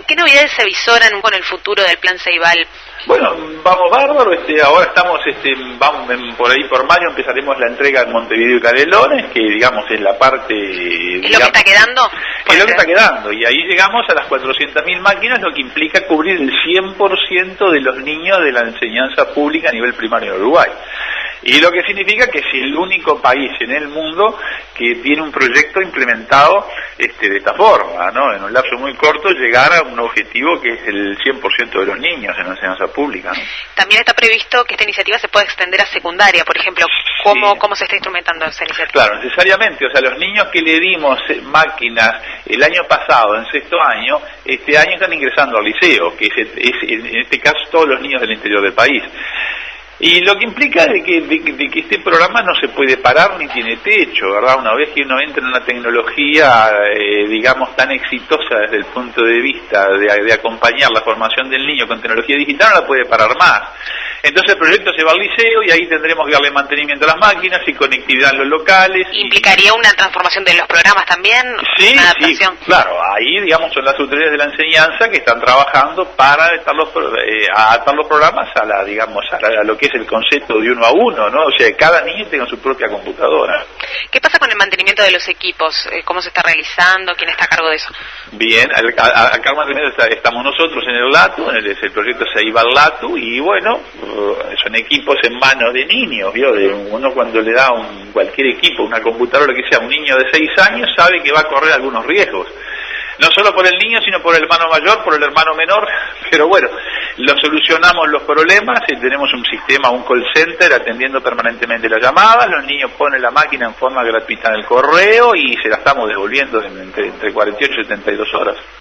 ¿Qué novedades se visoran con el futuro del Plan Ceibal? Bueno, vamos bárbaro, ahora estamos, vamos por ahí por mayo empezaremos la entrega en Montevideo y Canelones, que digamos es la parte... ¿Es lo que está quedando? Es lo que está quedando, y ahí llegamos a las 400.000 máquinas, lo que implica cubrir el 100% de los niños de la enseñanza pública a nivel primario en Uruguay. Y lo que significa que es el único país en el mundo que tiene un proyecto implementado de esta forma, ¿no? En un lapso muy corto llegar a un objetivo que es el 100% de los niños en la enseñanza pública, ¿no? También está previsto que esta iniciativa se pueda extender a secundaria, por ejemplo. ¿Cómo se está instrumentando esa iniciativa? Claro, necesariamente, o sea, los niños que le dimos máquinas el año pasado, en sexto año, este año están ingresando al liceo, que es en este caso todos los niños del interior del país. Y lo que implica de que este programa no se puede parar ni tiene techo, ¿verdad? Una vez que uno entra en una tecnología, digamos, tan exitosa desde el punto de vista de acompañar la formación del niño con tecnología digital, no la puede parar más. Entonces el proyecto se va al liceo y ahí tendremos que darle mantenimiento a las máquinas y conectividad en los locales. ¿Implicaría una transformación de los programas también? Sí, ¿Una adaptación? Sí, claro, ahí digamos son las autoridades de la enseñanza que están trabajando para adaptar los programas a lo que es el concepto de 1 a 1, ¿no? O sea, cada niño tenga su propia computadora. ¿Qué pasa con el mantenimiento de los equipos? ¿Cómo se está realizando? ¿Quién está a cargo de eso? Bien, acá estamos nosotros en el LATU, es el proyecto Ceibal LATU, y bueno, son equipos en manos de niños, ¿vio? Uno cuando le da cualquier equipo, una computadora, lo que sea, un niño de 6 años sabe que va a correr algunos riesgos. No solo por el niño, sino por el hermano mayor, por el hermano menor, pero bueno, solucionamos los problemas, tenemos un sistema, un call center atendiendo permanentemente las llamadas, los niños ponen la máquina en forma gratuita en el correo y se la estamos devolviendo entre 48 y 72 horas.